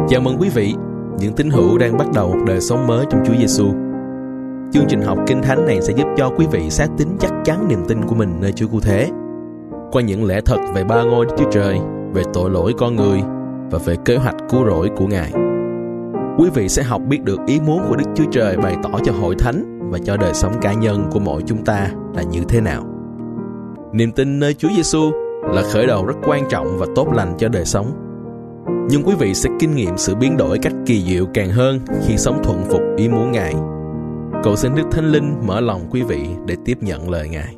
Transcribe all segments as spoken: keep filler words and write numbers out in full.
Chào mừng quý vị, những tín hữu đang bắt đầu một đời sống mới trong Chúa Giêsu. Chương trình học Kinh Thánh này sẽ giúp cho quý vị xác tín chắc chắn niềm tin của mình nơi Chúa Cứu Thế, qua những lẽ thật về ba ngôi Đức Chúa Trời, về tội lỗi con người và về kế hoạch cứu rỗi của Ngài. Quý vị sẽ học biết được ý muốn của Đức Chúa Trời bày tỏ cho hội thánh và cho đời sống cá nhân của mỗi chúng ta là như thế nào. Niềm tin nơi Chúa Giêsu là khởi đầu rất quan trọng và tốt lành cho đời sống. Nhưng quý vị sẽ kinh nghiệm sự biến đổi cách kỳ diệu càng hơn khi sống thuận phục ý muốn Ngài. Cầu xin Đức Thánh Linh mở lòng quý vị để tiếp nhận lời Ngài.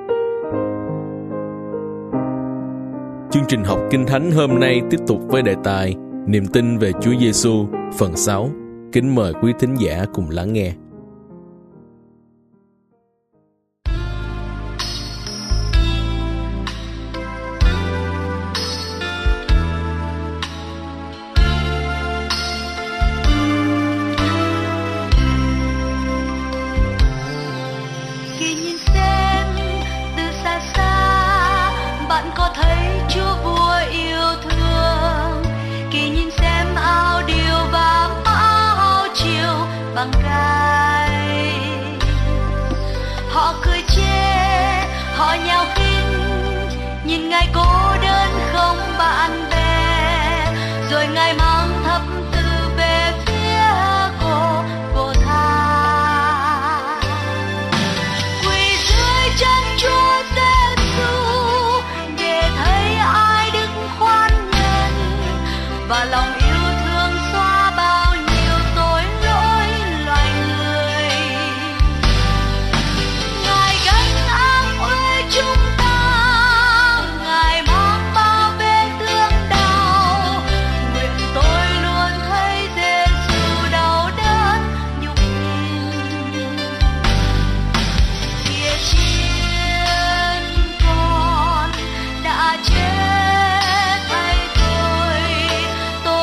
Chương trình học Kinh Thánh hôm nay tiếp tục với đề tài Niềm tin về Chúa Giêsu phần sáu. Kính mời quý thính giả cùng lắng nghe. Họ cười chê, họ nhao khinh, nhìn Ngài cô đơn không bạn bè, rồi Ngài mang thập tự về phía cô, cô tha. Quỳ dưới chân Chúa Giêsu để thấy ai đức khoan nhân và lòng yêu thương xóa bao nhiêu tội lỗi loài người. Ngài gánh ác uế chúng ta, Ngài mang bao vết thương đau. Nguyện tôi luôn thấy Giêsu đau đớn nhục nhằn. Kìa chiên con đã chết thay tôi, tôi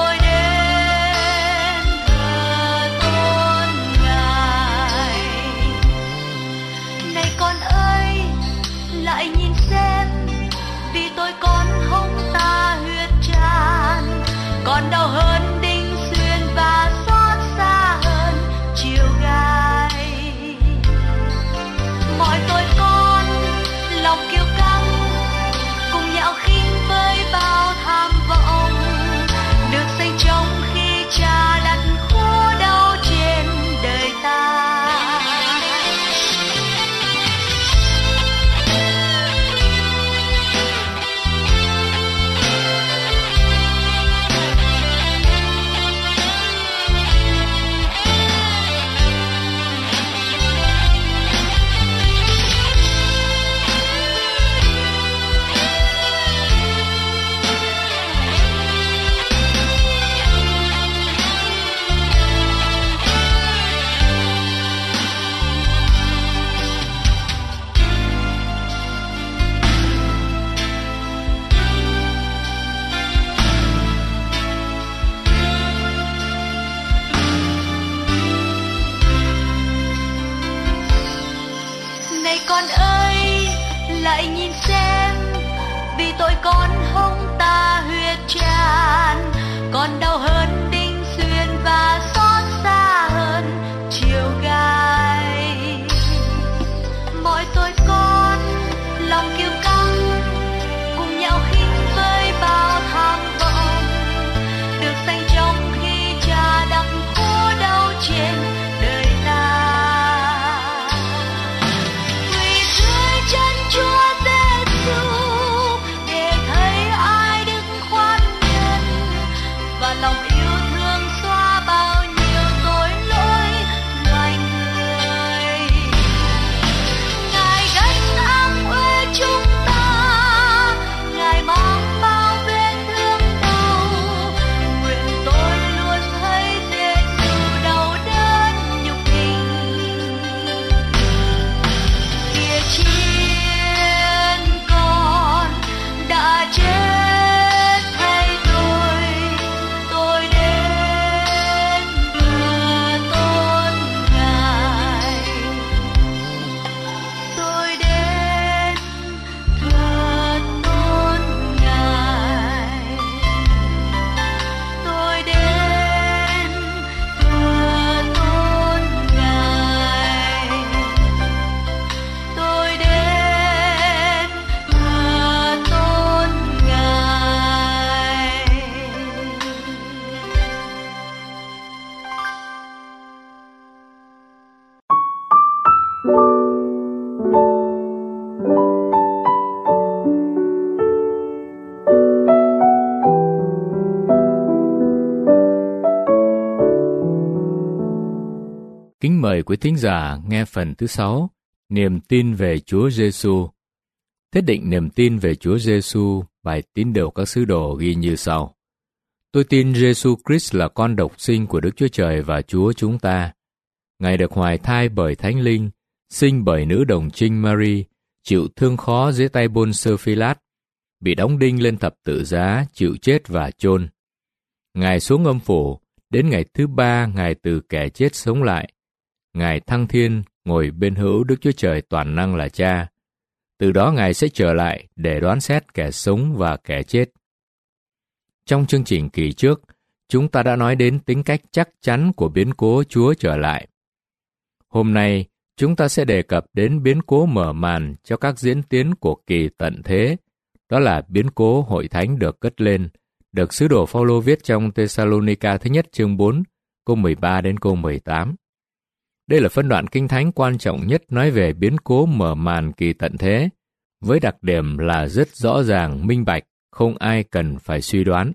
Kính mời quý thính giả nghe phần thứ sáu, niềm tin về Chúa Giêsu. Thiết định niềm tin về Chúa Giêsu, bài Tín điều các sứ đồ ghi như sau: Tôi tin Giêsu Christ là con độc sinh của Đức Chúa Trời và Chúa chúng ta. Ngài được hoài thai bởi Thánh Linh, sinh bởi nữ đồng trinh Mary, chịu thương khó dưới tay Pôn-sơ Phi-lát, bị đóng đinh lên thập tự giá, chịu chết và chôn. Ngài xuống âm phủ, đến ngày thứ ba Ngài từ kẻ chết sống lại. Ngài thăng thiên, ngồi bên hữu Đức Chúa Trời toàn năng là Cha. Từ đó Ngài sẽ trở lại để đoán xét kẻ sống và kẻ chết. Trong chương trình kỳ trước, chúng ta đã nói đến tính cách chắc chắn của biến cố Chúa trở lại. Hôm nay, chúng ta sẽ đề cập đến biến cố mở màn cho các diễn tiến của kỳ tận thế, đó là biến cố hội thánh được cất lên, được sứ đồ Phao-lô viết trong Tê-sa-lô-ni-ca thứ nhất chương bốn, câu mười ba đến câu mười tám. Đây là phân đoạn kinh thánh quan trọng nhất nói về biến cố mở màn kỳ tận thế, với đặc điểm là rất rõ ràng, minh bạch, không ai cần phải suy đoán.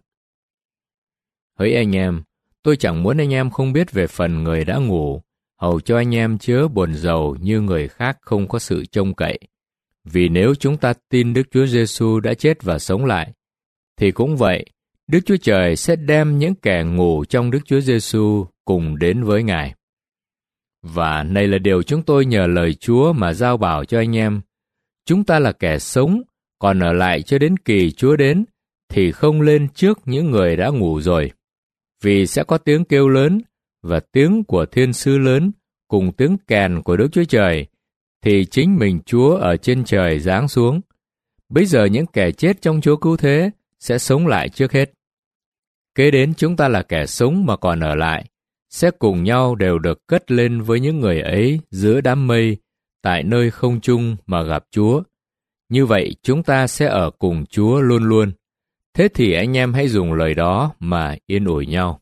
Hỡi anh em, tôi chẳng muốn anh em không biết về phần người đã ngủ, hầu cho anh em chớ buồn rầu như người khác không có sự trông cậy. Vì nếu chúng ta tin Đức Chúa Giêsu đã chết và sống lại, thì cũng vậy, Đức Chúa Trời sẽ đem những kẻ ngủ trong Đức Chúa Giêsu cùng đến với Ngài. Và này là điều chúng tôi nhờ lời Chúa mà giao bảo cho anh em. Chúng ta là kẻ sống, còn ở lại cho đến kỳ Chúa đến, thì không lên trước những người đã ngủ rồi. Vì sẽ có tiếng kêu lớn, và tiếng của thiên sứ lớn, cùng tiếng kèn của Đức Chúa Trời, thì chính mình Chúa ở trên trời giáng xuống. Bây giờ những kẻ chết trong Chúa cứu thế sẽ sống lại trước hết. Kế đến chúng ta là kẻ sống mà còn ở lại, sẽ cùng nhau đều được cất lên với những người ấy giữa đám mây, tại nơi không trung mà gặp Chúa. Như vậy chúng ta sẽ ở cùng Chúa luôn luôn. Thế thì anh em hãy dùng lời đó mà yên ủi nhau.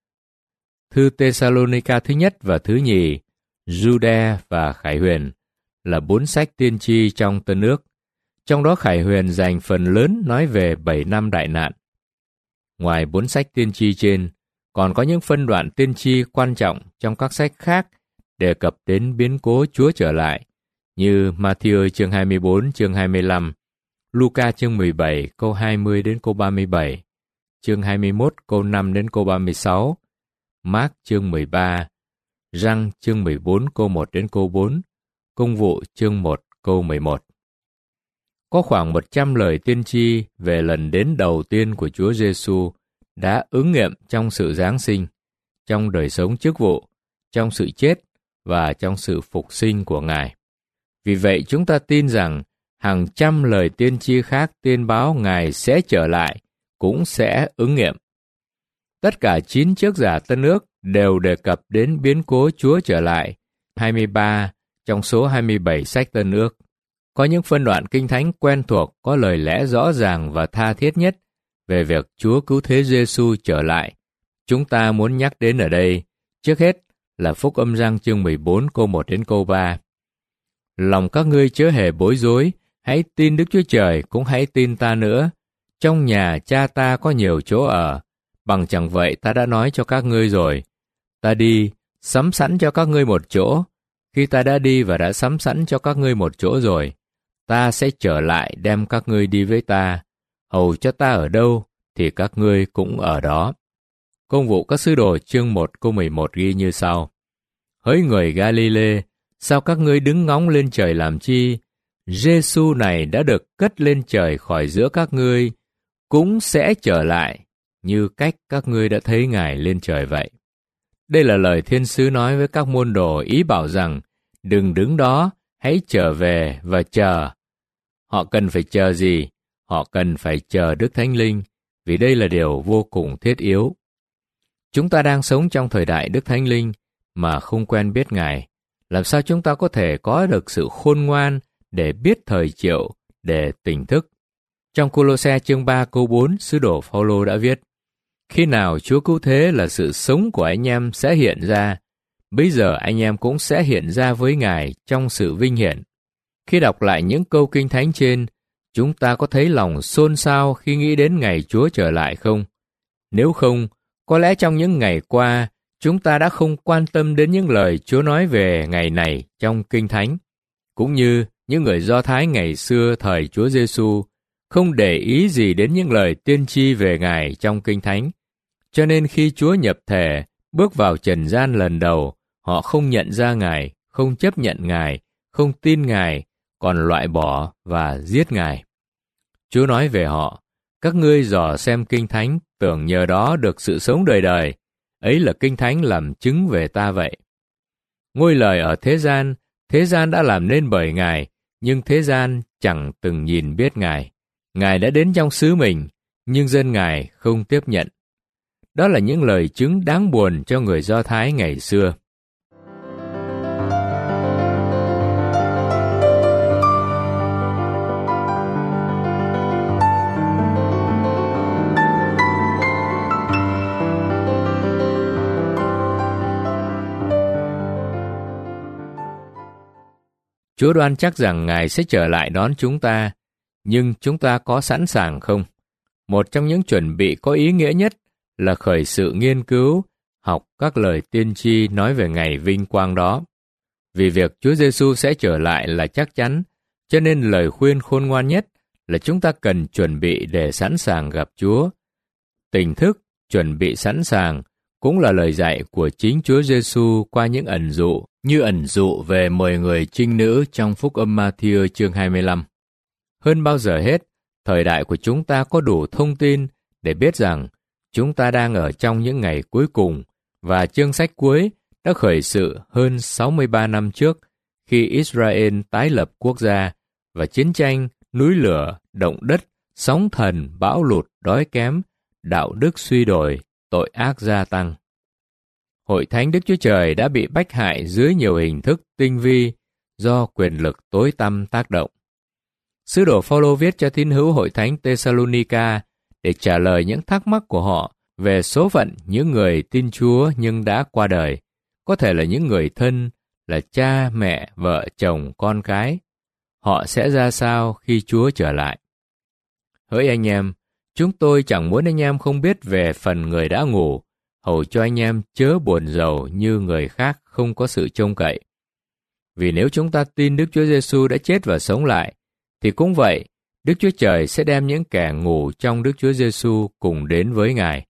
Thư Tê-sa-lô-ni-ca thứ nhất và thứ nhì, Giu-đe và Khải Huyền là bốn sách tiên tri trong Tân Ước. Trong đó Khải Huyền dành phần lớn nói về bảy năm đại nạn. Ngoài bốn sách tiên tri trên, còn có những phân đoạn tiên tri quan trọng trong các sách khác đề cập đến biến cố Chúa trở lại, như Ma-thi-ơ chương hai mươi bốn, chương hai mươi lăm, Lu-ca chương mười bảy, câu hai mươi đến câu ba mươi bảy, chương hai mươi mốt, câu năm đến câu ba mươi sáu, Mác chương mười ba, Răng chương mười bốn, câu một đến câu bốn, Công vụ chương một, câu mười một. Có khoảng một trăm lời tiên tri về lần đến đầu tiên của Chúa Giêsu đã ứng nghiệm trong sự giáng sinh, trong đời sống chức vụ, trong sự chết và trong sự phục sinh của Ngài. Vì vậy chúng ta tin rằng hàng trăm lời tiên tri khác tiên báo Ngài sẽ trở lại cũng sẽ ứng nghiệm. Tất cả chín trước giả Tân Ước đều đề cập đến biến cố Chúa trở lại, hai mươi ba trong số hai mươi bảy sách Tân Ước. Có những phân đoạn kinh thánh quen thuộc có lời lẽ rõ ràng và tha thiết nhất về việc Chúa cứu thế Giêsu trở lại. Chúng ta muốn nhắc đến ở đây, trước hết là Phúc Âm Răng chương mười bốn câu một đến câu ba. Lòng các ngươi chớ hề bối rối, hãy tin Đức Chúa Trời cũng hãy tin ta nữa. Trong nhà Cha ta có nhiều chỗ ở, bằng chẳng vậy ta đã nói cho các ngươi rồi. Ta đi, sắm sẵn cho các ngươi một chỗ. Khi ta đã đi và đã sắm sẵn cho các ngươi một chỗ rồi, ta sẽ trở lại đem các ngươi đi với ta. Hầu cho ta ở đâu, thì các ngươi cũng ở đó. Công vụ các sứ đồ chương một câu mười một ghi như sau. Hỡi người Ga-li-lê, sao các ngươi đứng ngóng lên trời làm chi? Giê-xu này đã được cất lên trời khỏi giữa các ngươi, cũng sẽ trở lại, như cách các ngươi đã thấy Ngài lên trời vậy. Đây là lời thiên sứ nói với các môn đồ, ý bảo rằng, đừng đứng đó, hãy trở về và chờ. Họ cần phải chờ gì? Họ cần phải chờ Đức Thánh Linh, vì đây là điều vô cùng thiết yếu. Chúng ta đang sống trong thời đại Đức Thánh Linh mà không quen biết Ngài. Làm sao chúng ta có thể có được sự khôn ngoan để biết thời triệu, để tỉnh thức? Trong Cô-lô-se chương ba câu bốn, sứ đồ Phao-lô đã viết, khi nào Chúa cứu thế là sự sống của anh em sẽ hiện ra, bây giờ anh em cũng sẽ hiện ra với Ngài trong sự vinh hiển. Khi đọc lại những câu kinh thánh trên, chúng ta có thấy lòng xôn xao khi nghĩ đến ngày Chúa trở lại không? Nếu không, có lẽ trong những ngày qua, Chúng ta đã không quan tâm đến những lời Chúa nói về ngày này trong Kinh Thánh, cũng như những người Do Thái ngày xưa thời Chúa Giêsu không để ý gì đến những lời tiên tri về Ngài trong Kinh Thánh. Cho nên khi Chúa nhập thể, bước vào trần gian lần đầu, họ không nhận ra Ngài, không chấp nhận Ngài, không tin Ngài, còn loại bỏ và giết Ngài. Chúa nói về họ, các ngươi dò xem Kinh Thánh, tưởng nhờ đó được sự sống đời đời. Ấy là Kinh Thánh làm chứng về ta vậy. Ngôi lời ở thế gian, thế gian đã làm nên bởi Ngài, nhưng thế gian chẳng từng nhìn biết Ngài. Ngài đã đến trong xứ mình, nhưng dân Ngài không tiếp nhận. Đó là những lời chứng đáng buồn cho người Do Thái ngày xưa. Chúa đoan chắc rằng Ngài sẽ trở lại đón chúng ta, nhưng chúng ta có sẵn sàng không? Một trong những chuẩn bị có ý nghĩa nhất là khởi sự nghiên cứu, học các lời tiên tri nói về ngày vinh quang đó. Vì việc Chúa Giêsu sẽ trở lại là chắc chắn, cho nên lời khuyên khôn ngoan nhất là chúng ta cần chuẩn bị để sẵn sàng gặp Chúa. Tỉnh thức, chuẩn bị sẵn sàng cũng là lời dạy của chính Chúa Giêsu qua những ẩn dụ, như ẩn dụ về mười người trinh nữ trong Phúc âm Ma-thi-ơ chương hai mươi lăm. Hơn bao giờ hết, thời đại của chúng ta có đủ thông tin để biết rằng chúng ta đang ở trong những ngày cuối cùng, và chương sách cuối đã khởi sự hơn sáu mươi ba năm trước khi Israel tái lập quốc gia và chiến tranh, núi lửa, động đất, sóng thần, bão lụt, đói kém, đạo đức suy đồi, tội ác gia tăng. Hội thánh Đức Chúa Trời đã bị bách hại dưới nhiều hình thức tinh vi do quyền lực tối tăm tác động. Sứ đồ Phao-lô viết cho tín hữu hội thánh Tê-sa-lô-ni-ca để trả lời những thắc mắc của họ về số phận những người tin Chúa nhưng đã qua đời, có thể là những người thân, là cha, mẹ, vợ, chồng, con cái. Họ sẽ ra sao khi Chúa trở lại? Hỡi anh em, chúng tôi chẳng muốn anh em không biết về phần người đã ngủ, hầu cho anh em chớ buồn rầu như người khác không có sự trông cậy. Vì nếu chúng ta tin Đức Chúa Giêsu đã chết và sống lại, thì cũng vậy, Đức Chúa Trời sẽ đem những kẻ ngủ trong Đức Chúa Giêsu cùng đến với Ngài.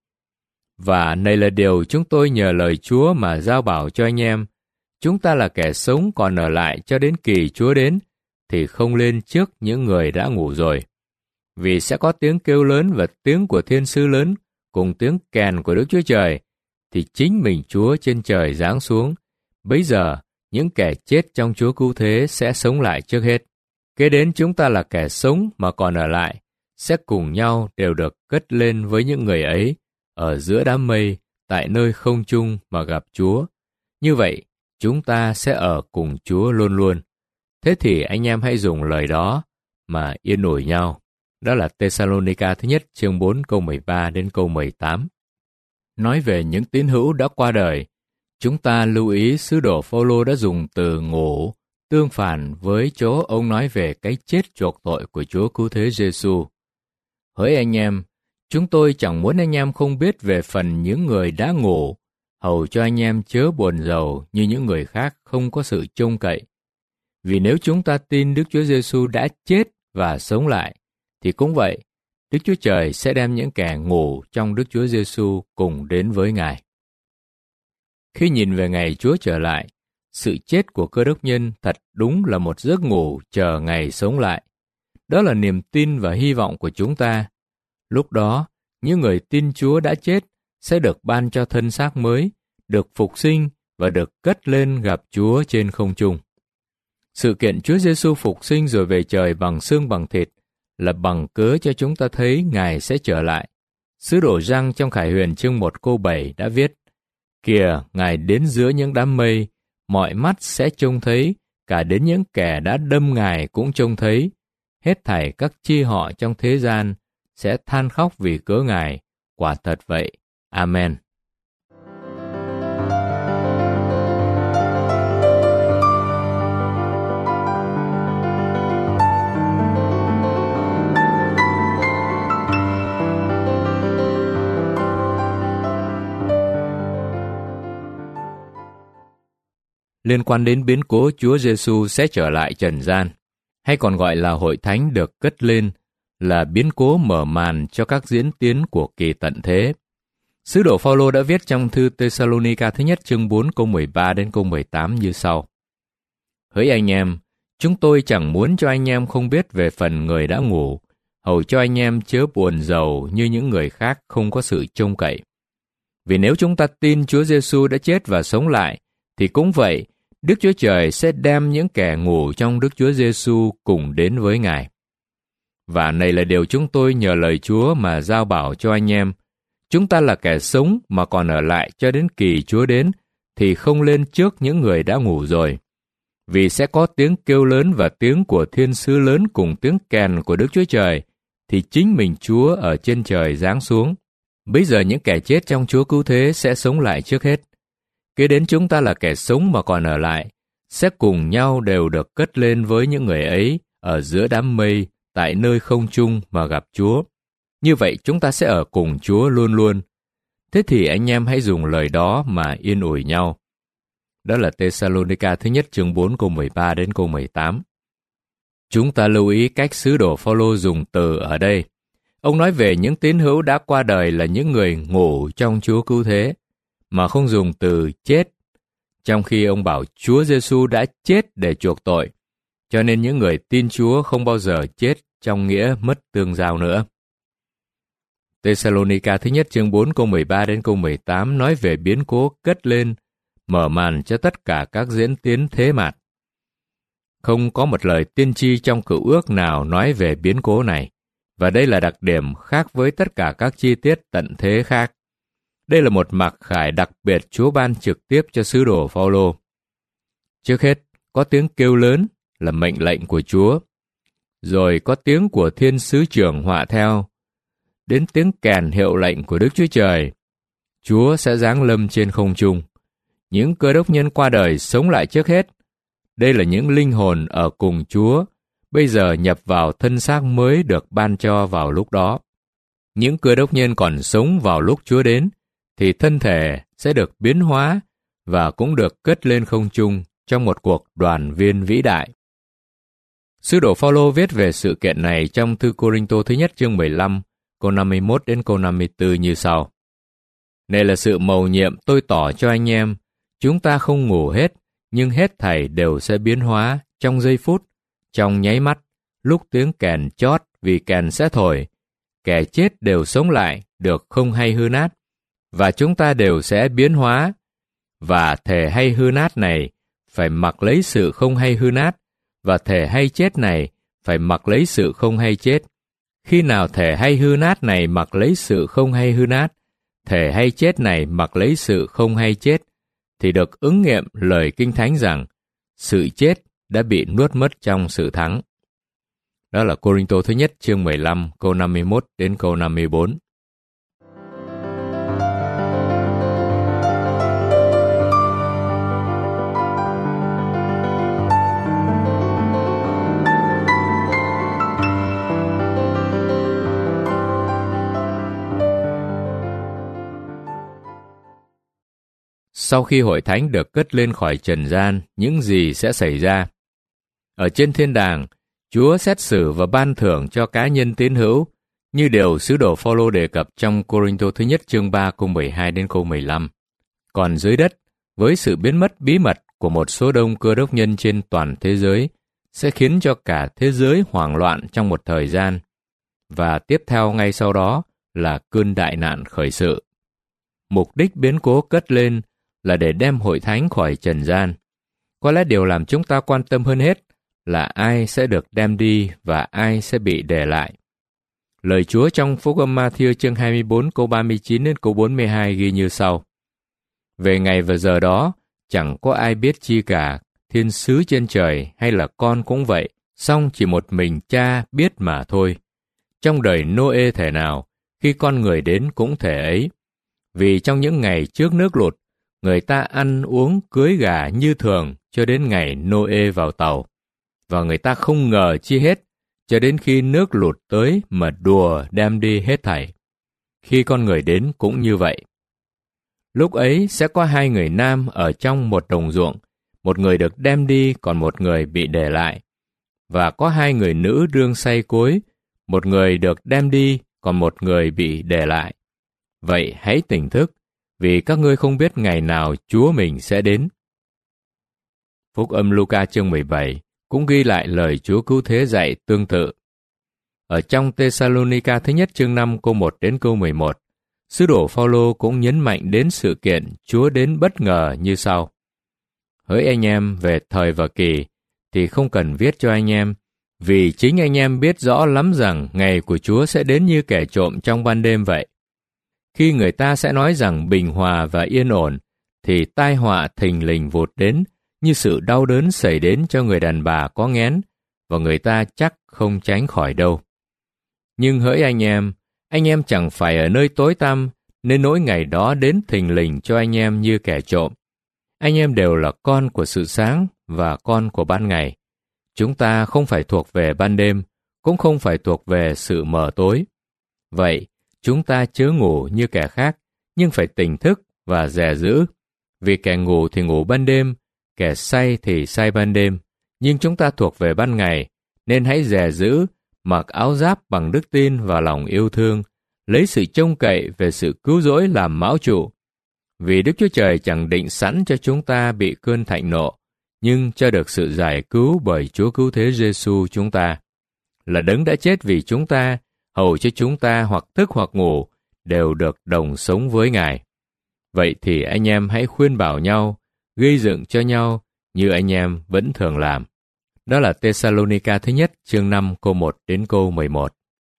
Và này là điều chúng tôi nhờ lời Chúa mà giao bảo cho anh em. Chúng ta là kẻ sống còn ở lại cho đến kỳ Chúa đến, thì không lên trước những người đã ngủ rồi. Vì sẽ có tiếng kêu lớn và tiếng của thiên sứ lớn, cùng tiếng kèn của Đức Chúa Trời, thì chính mình Chúa trên trời giáng xuống. Bấy giờ, những kẻ chết trong Chúa cứu thế sẽ sống lại trước hết. Kế đến chúng ta là kẻ sống mà còn ở lại, sẽ cùng nhau đều được cất lên với những người ấy, ở giữa đám mây, tại nơi không trung mà gặp Chúa. Như vậy, chúng ta sẽ ở cùng Chúa luôn luôn. Thế thì anh em hãy dùng lời đó mà yên ủi nhau. Đó là Tê-sa-lô-ni-ca thứ nhất chương bốn câu mười ba đến câu mười tám. Nói về những tín hữu đã qua đời, chúng ta lưu ý sứ đồ Phao-lô đã dùng từ ngủ tương phản với chỗ ông nói về cái chết chuộc tội của Chúa cứu thế Giêsu. Hỡi anh em, chúng tôi chẳng muốn anh em không biết về phần những người đã ngủ, hầu cho anh em chớ buồn rầu như những người khác không có sự trông cậy. Vì nếu chúng ta tin Đức Chúa Giêsu đã chết và sống lại, thì cũng vậy, Đức Chúa Trời sẽ đem những kẻ ngủ trong Đức Chúa Giêsu cùng đến với Ngài. Khi nhìn về ngày Chúa trở lại, sự chết của Cơ Đốc nhân thật đúng là một giấc ngủ chờ ngày sống lại. Đó là niềm tin và hy vọng của chúng ta. Lúc đó, những người tin Chúa đã chết sẽ được ban cho thân xác mới, được phục sinh và được cất lên gặp Chúa trên không trung. Sự kiện Chúa Giêsu phục sinh rồi về trời bằng xương bằng thịt là bằng cớ cho chúng ta thấy Ngài sẽ trở lại. Sứ đồ Giăng trong Khải Huyền chương một câu bảy đã viết: Kìa, Ngài đến giữa những đám mây, mọi mắt sẽ trông thấy, cả đến những kẻ đã đâm Ngài cũng trông thấy. Hết thảy các chi họ trong thế gian sẽ than khóc vì cớ Ngài. Quả thật vậy. Amen. liên quan đến biến cố Chúa Giêsu sẽ trở lại trần gian, hay còn gọi là hội thánh được cất lên, là biến cố mở màn cho các diễn tiến của kỳ tận thế. Sứ đồ Phaolô đã viết trong thư Tê-sa-lô-ni-ca thứ nhất chương bốn câu mười ba đến câu mười tám như sau: Hỡi anh em, chúng tôi chẳng muốn cho anh em không biết về phần người đã ngủ, hầu cho anh em chớ buồn rầu như những người khác không có sự trông cậy. Vì nếu chúng ta tin Chúa Giêsu đã chết và sống lại, thì cũng vậy, Đức Chúa Trời sẽ đem những kẻ ngủ trong Đức Chúa Giêsu cùng đến với Ngài. Và này là điều chúng tôi nhờ lời Chúa mà giao bảo cho anh em. Chúng ta là kẻ sống mà còn ở lại cho đến kỳ Chúa đến, thì không lên trước những người đã ngủ rồi. Vì sẽ có tiếng kêu lớn và tiếng của thiên sứ lớn cùng tiếng kèn của Đức Chúa Trời, thì chính mình Chúa ở trên trời giáng xuống. Bây giờ những kẻ chết trong Chúa cứu thế sẽ sống lại trước hết. Kế đến chúng ta là kẻ sống mà còn ở lại, sẽ cùng nhau đều được cất lên với những người ấy ở giữa đám mây tại nơi không trung mà gặp Chúa. Như vậy chúng ta sẽ ở cùng Chúa luôn luôn. Thế thì anh em hãy dùng lời đó mà yên ủi nhau. Đó là Tê-sa-lô-ni-ca thứ nhất chương bốn câu mười ba đến câu mười tám. Chúng ta lưu ý cách sứ đồ Phaolô dùng từ ở đây. Ông nói về những tín hữu đã qua đời là những người ngủ trong Chúa cứu thế, mà không dùng từ chết, trong khi ông bảo Chúa Giêsu đã chết để chuộc tội, cho nên những người tin Chúa không bao giờ chết trong nghĩa mất tương giao nữa. Tê-sa-lô-ni-ca thứ nhất chương bốn câu mười ba đến câu mười tám nói về biến cố cất lên, mở màn cho tất cả các diễn tiến thế mạt. Không có một lời tiên tri trong Cựu Ước nào nói về biến cố này, và đây là đặc điểm khác với tất cả các chi tiết tận thế khác. Đây là một mặc khải đặc biệt Chúa ban trực tiếp cho sứ đồ Phaolô. Trước hết, có tiếng kêu lớn là mệnh lệnh của Chúa, rồi có tiếng của thiên sứ trưởng họa theo, đến tiếng kèn hiệu lệnh của Đức Chúa Trời. Chúa sẽ giáng lâm trên không trung. Những cơ đốc nhân qua đời sống lại trước hết. Đây là những linh hồn ở cùng Chúa, bây giờ nhập vào thân xác mới được ban cho vào lúc đó. Những cơ đốc nhân còn sống vào lúc Chúa đến, thì thân thể sẽ được biến hóa và cũng được cất lên không trung trong một cuộc đoàn viên vĩ đại. Sứ đồ Phaolô viết về sự kiện này trong thư Cô-rinh-tô thứ nhất chương mười lăm, câu năm mươi mốt đến câu năm mươi tư như sau: Này là sự mầu nhiệm tôi tỏ cho anh em, chúng ta không ngủ hết, nhưng hết thảy đều sẽ biến hóa trong giây phút, trong nháy mắt, lúc tiếng kèn chót vì kèn sẽ thổi. Kẻ chết đều sống lại, được không hay hư nát, và chúng ta đều sẽ biến hóa. Và thể hay hư nát này phải mặc lấy sự không hay hư nát, và thể hay chết này phải mặc lấy sự không hay chết. Khi nào thể hay hư nát này mặc lấy sự không hay hư nát, thể hay chết này mặc lấy sự không hay chết, thì được ứng nghiệm lời Kinh Thánh rằng sự chết đã bị nuốt mất trong sự thắng. Đó là Cô-rinh-tô thứ nhất chương mười lăm câu năm mươi mốt đến câu năm mươi bốn. Sau khi hội thánh được cất lên khỏi trần gian, những gì sẽ xảy ra? Ở trên thiên đàng, Chúa xét xử và ban thưởng cho cá nhân tín hữu, như điều sứ đồ Phaolô đề cập trong Cô-rinh-tô thứ nhất chương ba câu mười hai đến câu mười lăm. Còn dưới đất, với sự biến mất bí mật của một số đông cơ đốc nhân trên toàn thế giới, sẽ khiến cho cả thế giới hoảng loạn trong một thời gian, và tiếp theo ngay sau đó là cơn đại nạn khởi sự. Mục đích biến cố cất lên là để đem hội thánh khỏi trần gian. Có lẽ điều làm chúng ta quan tâm hơn hết là ai sẽ được đem đi và ai sẽ bị để lại. Lời Chúa trong Phúc âm Ma-thi-ơ chương hai mươi bốn câu ba mươi chín đến câu bốn mươi hai ghi như sau: Về ngày và giờ đó, chẳng có ai biết chi cả, thiên sứ trên trời hay là con cũng vậy, song chỉ một mình Cha biết mà thôi. Trong đời Nô-ê thể nào, khi con người đến cũng thể ấy. Vì trong những ngày trước nước lụt, người ta ăn uống cưới gà như thường cho đến ngày Nô-ê vào tàu. Và người ta không ngờ chi hết, cho đến khi nước lụt tới mà đùa đem đi hết thảy. Khi con người đến cũng như vậy. Lúc ấy sẽ có hai người nam ở trong một đồng ruộng, một người được đem đi, còn một người bị để lại. Và có hai người nữ đương say cối, một người được đem đi, còn một người bị để lại. Vậy hãy tỉnh thức, vì các ngươi không biết ngày nào Chúa mình sẽ đến. Phúc âm Luca chương mười bảy cũng ghi lại lời Chúa Cứu Thế dạy tương tự. Ở trong Thessalonica thứ nhất chương năm câu một đến câu mười một, sứ đồ Phaolô cũng nhấn mạnh đến sự kiện Chúa đến bất ngờ như sau. Hỡi anh em về thời và kỳ, thì không cần viết cho anh em, vì chính anh em biết rõ lắm rằng ngày của Chúa sẽ đến như kẻ trộm trong ban đêm vậy. Khi người ta sẽ nói rằng bình hòa và yên ổn, thì tai họa thình lình vụt đến, như sự đau đớn xảy đến cho người đàn bà có nghén, và người ta chắc không tránh khỏi đâu. Nhưng hỡi anh em, anh em chẳng phải ở nơi tối tăm, nên nỗi ngày đó đến thình lình cho anh em như kẻ trộm. Anh em đều là con của sự sáng và con của ban ngày. Chúng ta không phải thuộc về ban đêm, cũng không phải thuộc về sự mờ tối. Vậy, chúng ta chớ ngủ như kẻ khác, nhưng phải tỉnh thức và dè giữ. Vì kẻ ngủ thì ngủ ban đêm, kẻ say thì say ban đêm. Nhưng chúng ta thuộc về ban ngày, nên hãy dè giữ, mặc áo giáp bằng đức tin và lòng yêu thương, lấy sự trông cậy về sự cứu rỗi làm mão trụ. Vì Đức Chúa Trời chẳng định sẵn cho chúng ta bị cơn thạnh nộ, nhưng cho được sự giải cứu bởi Chúa Cứu Thế Giêsu chúng ta, là đấng đã chết vì chúng ta, hầu cho chúng ta hoặc thức hoặc ngủ đều được đồng sống với Ngài. Vậy thì anh em hãy khuyên bảo nhau, gây dựng cho nhau như anh em vẫn thường làm. Đó là Thessalonica thứ nhất chương năm câu một đến câu mười một.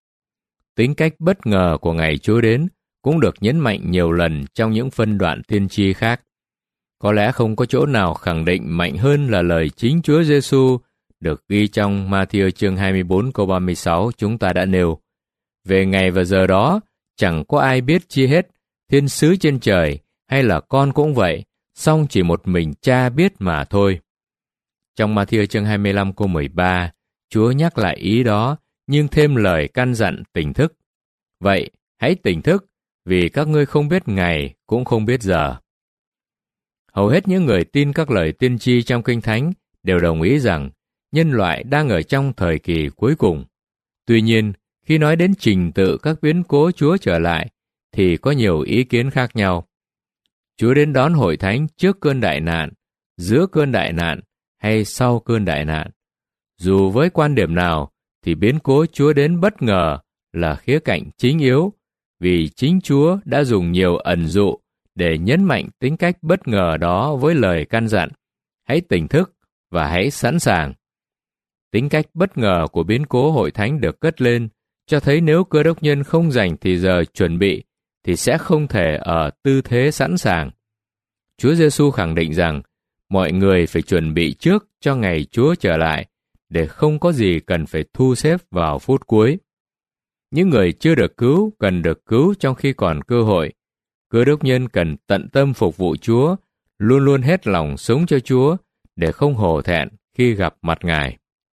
Tính cách bất ngờ của ngày Chúa đến cũng được nhấn mạnh nhiều lần trong những phân đoạn tiên tri khác. Có lẽ không có chỗ nào khẳng định mạnh hơn là lời chính Chúa Giêsu được ghi trong Ma-thi-ơ chương hai mươi bốn câu ba mươi sáu chúng ta đã nêu. Về ngày và giờ đó, chẳng có ai biết chi hết, thiên sứ trên trời hay là con cũng vậy, song chỉ một mình Cha biết mà thôi. Trong Ma-thi-ơ chương hai mươi lăm câu mười ba, Chúa nhắc lại ý đó, nhưng thêm lời căn dặn tỉnh thức. Vậy, hãy tỉnh thức, vì các ngươi không biết ngày, cũng không biết giờ. Hầu hết những người tin các lời tiên tri trong Kinh Thánh đều đồng ý rằng nhân loại đang ở trong thời kỳ cuối cùng. Tuy nhiên, khi nói đến trình tự các biến cố Chúa trở lại, thì có nhiều ý kiến khác nhau. Chúa đến đón hội thánh trước cơn đại nạn, giữa cơn đại nạn hay sau cơn đại nạn. Dù với quan điểm nào, thì biến cố Chúa đến bất ngờ là khía cạnh chính yếu, vì chính Chúa đã dùng nhiều ẩn dụ để nhấn mạnh tính cách bất ngờ đó với lời căn dặn, hãy tỉnh thức và hãy sẵn sàng. Tính cách bất ngờ của biến cố hội thánh được cất lên, cho thấy nếu Cơ Đốc nhân không dành thì giờ chuẩn bị, thì sẽ không thể ở tư thế sẵn sàng. Chúa Giêsu khẳng định rằng, mọi người phải chuẩn bị trước cho ngày Chúa trở lại, để không có gì cần phải thu xếp vào phút cuối. Những người chưa được cứu cần được cứu trong khi còn cơ hội. Cơ đốc nhân cần tận tâm phục vụ Chúa, luôn luôn hết lòng sống cho Chúa, để không hổ thẹn khi gặp mặt Ngài.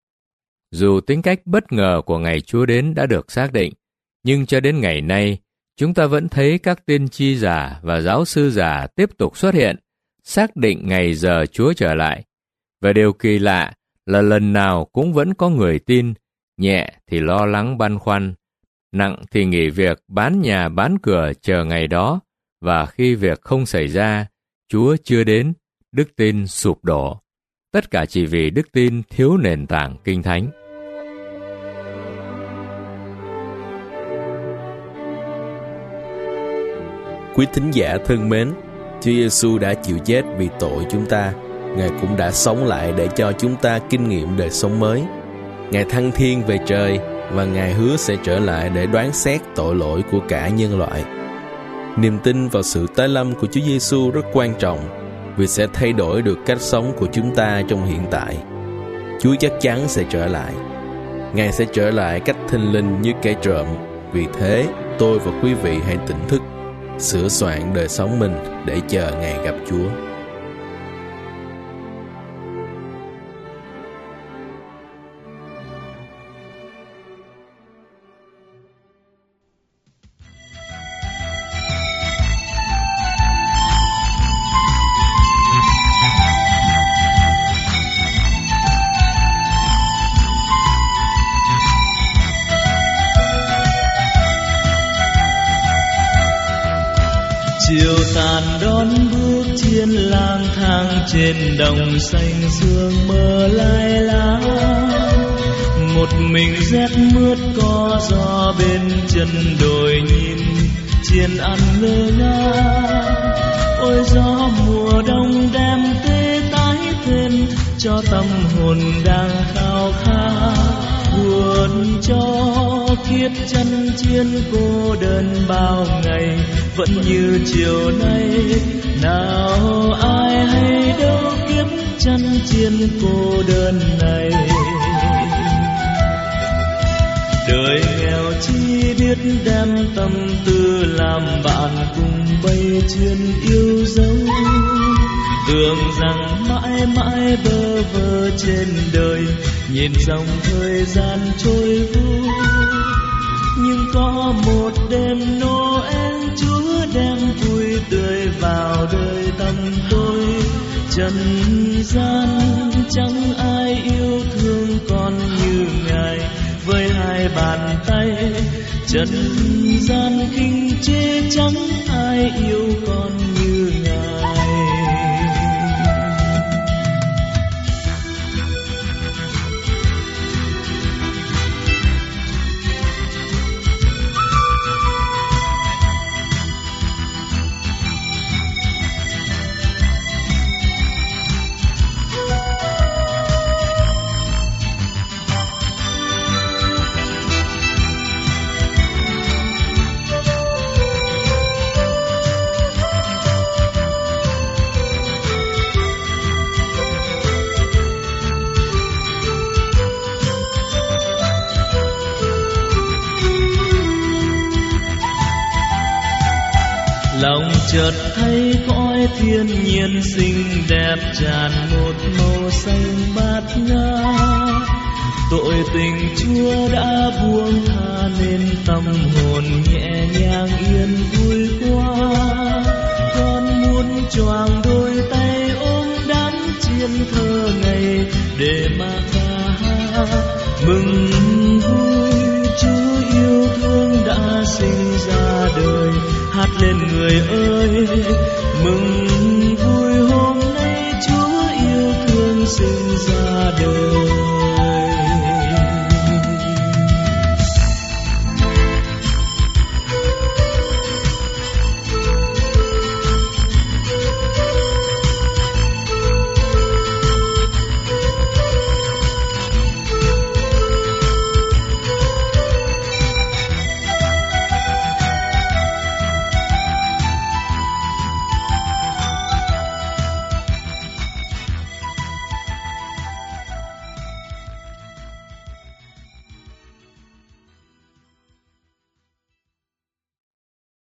Dù tính cách bất ngờ của ngày Chúa đến đã được xác định, nhưng cho đến ngày nay, chúng ta vẫn thấy các tiên tri giả và giáo sư giả tiếp tục xuất hiện, xác định ngày giờ Chúa trở lại. Và điều kỳ lạ là lần nào cũng vẫn có người tin, nhẹ thì lo lắng băn khoăn, nặng thì nghỉ việc bán nhà bán cửa chờ ngày đó, và khi việc không xảy ra, Chúa chưa đến, đức tin sụp đổ. Tất cả chỉ vì đức tin thiếu nền tảng Kinh Thánh. Quý thính giả thân mến, Chúa Giêsu đã chịu chết vì tội chúng ta. Ngài cũng đã sống lại để cho chúng ta kinh nghiệm đời sống mới. Ngài thăng thiên về trời và Ngài hứa sẽ trở lại để đoán xét tội lỗi của cả nhân loại. Niềm tin vào sự tái lâm của Chúa Giêsu rất quan trọng vì sẽ thay đổi được cách sống của chúng ta trong hiện tại. Chúa chắc chắn sẽ trở lại. Ngài sẽ trở lại cách thinh linh như kẻ trộm. Vì thế, tôi và quý vị hãy tỉnh thức, sửa soạn đời sống mình để chờ ngày gặp Chúa. Chiều tàn đón bước chiên lang thang trên đồng xanh sương mờ lai lá. Một mình rét mướt có gió bên chân đồi nhìn chiên ăn ngơ ngác. Ôi gió mùa đông đem tê tái thêm cho tâm hồn đang khao khát. Buồn cho kiếp chân chiên cô đơn bao ngày vẫn như chiều nay. Nào ai hay đâu kiếp chân chiên cô đơn này. Đời nghèo chi biết đem tâm tư làm bạn cùng bay chuyên yêu dấu. Tưởng rằng mãi mãi bơ vơ trên đời, nhìn dòng thời gian trôi vui. Nhưng có một đêm Noel Chúa đem vui tươi vào đời tâm tôi. Trần gian chẳng ai yêu thương con như Ngài, với hai bàn tay. Trần gian khinh chê chẳng ai yêu con như Ngài. Lòng chợt thấy cõi thiên nhiên xinh đẹp tràn một màu xanh bát ngát. Tội tình Chúa đã buông tha nên tâm hồn nhẹ nhàng yên vui qua. Con muốn choàng đôi tay ôm đám chiên thơ ngày để mà ca hát mừng vui. Chúa yêu thương đã sinh ra đời, hát lên người ơi mừng vui.